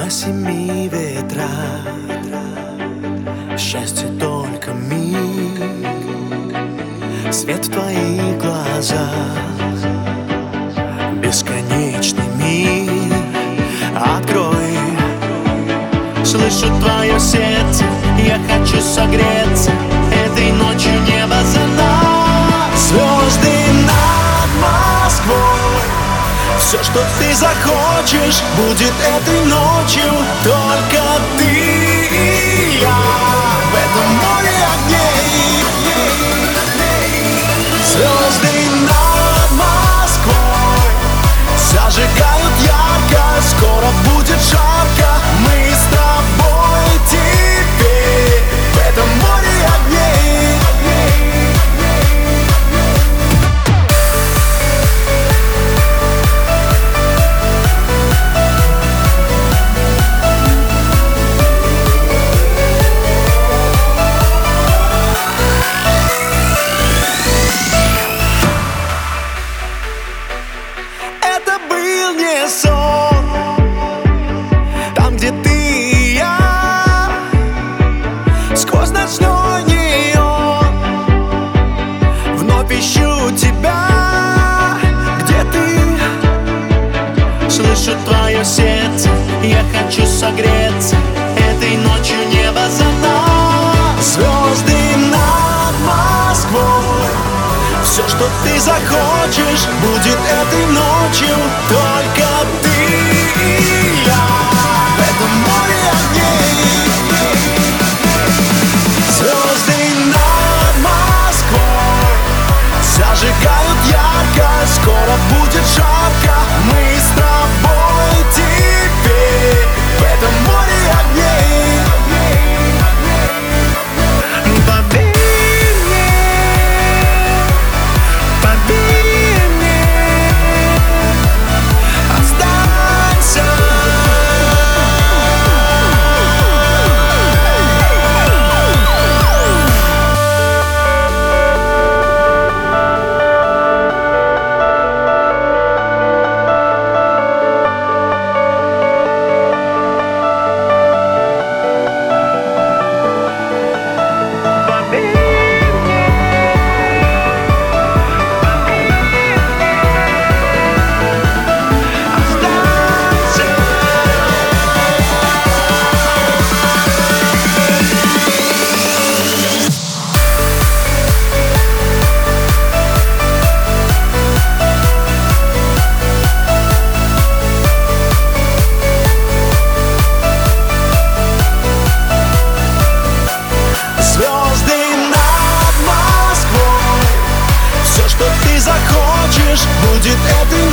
на семи ветрах. Счастье только миг, свет в твоих глазах. Бесконечный мир открой. Слышу твое сердце, я хочу согреться этой ночью небо за нас. Звезды над Москвой, все, что ты захочешь, будет этой ночью. Только ты и я в этом море огней. Звезды над Москвой зажигают ярко, скоро будет жарко. Мы с тобой теперь в этом море огней. Это был не сон, там, где ты и я, сквозь ночной неон. Вновь ищу тебя, где ты. Слышу твое сердце, я хочу согреться этой ночью небо за нас. Звезды над Москвой, все, что ты захочешь, будет этой ночью. Только ты и я в этом море огней. Звезды над Москвой зажигают ярко, скоро будет жарко. Мы с тобой теперь в этом море огней. Будет этой